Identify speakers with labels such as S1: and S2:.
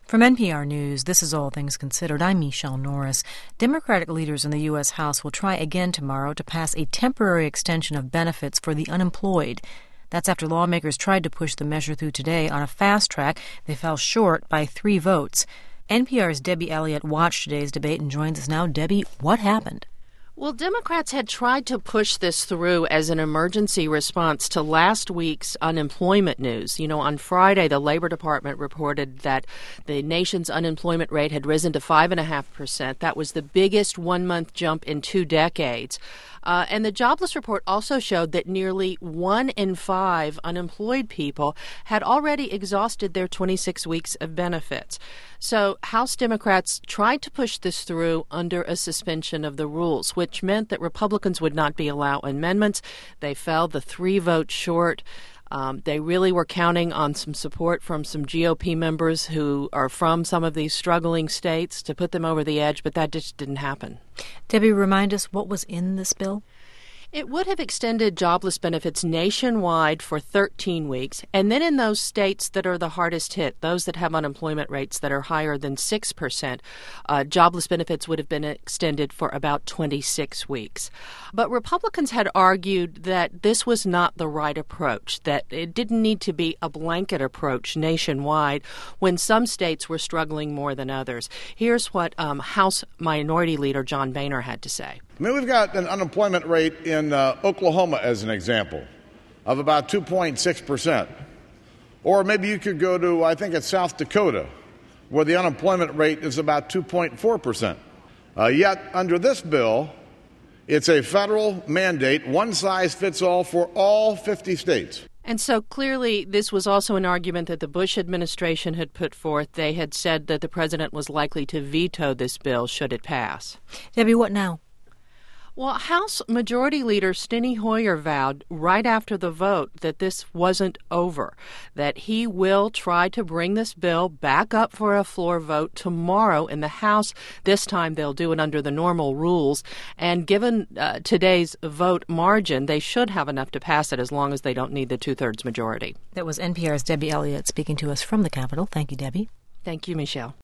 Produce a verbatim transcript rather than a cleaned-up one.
S1: From N P R News, this is All Things Considered. I'm Michelle Norris. Democratic leaders in the U S. House will try again tomorrow to pass a temporary extension of benefits for the unemployed. That's after lawmakers tried to push the measure through today on a fast track. They fell short by three votes. N P R's Debbie Elliott watched today's debate and joins us now. Debbie, what happened?
S2: Well, Democrats had tried to push this through as an emergency response to last week's unemployment news. You know, on Friday, the Labor Department reported that the nation's unemployment rate had risen to five point five percent. That was the biggest one-month jump in two decades. Uh, and the jobless report also showed that nearly one in five unemployed people had already exhausted their twenty-six weeks of benefits. So House Democrats tried to push this through under a suspension of the rules, which meant that Republicans would not be allowed amendments. They fell the three votes short. Um, they really were counting on some support from some G O P members who are from some of these struggling states to put them over the edge, but that just didn't happen.
S1: Debbie, remind us what was in this bill?
S2: It would have extended jobless benefits nationwide for thirteen weeks, and then in those states that are the hardest hit, those that have unemployment rates that are higher than six percent, uh, jobless benefits would have been extended for about twenty-six weeks. But Republicans had argued that this was not the right approach, that it didn't need to be a blanket approach nationwide when some states were struggling more than others. Here's what um, House Minority Leader John Boehner had to say.
S3: I mean, we've got an unemployment rate in uh, Oklahoma, as an example, of about two point six percent. Or maybe you could go to, I think it's South Dakota, where the unemployment rate is about two point four percent. Uh, yet, under this bill, it's a federal mandate, one size fits all for all fifty states.
S2: And so clearly this was also an argument that the Bush administration had put forth. They had said that the president was likely to veto this bill should it pass.
S1: Debbie, what now?
S2: Well, House Majority Leader Steny Hoyer vowed right after the vote that this wasn't over, that he will try to bring this bill back up for a floor vote tomorrow in the House. This time they'll do it under the normal rules. And given uh, today's vote margin, they should have enough to pass it as long as they don't need the two-thirds majority.
S1: That was N P R's Debbie Elliott speaking to us from the Capitol. Thank you, Debbie.
S2: Thank you, Michelle.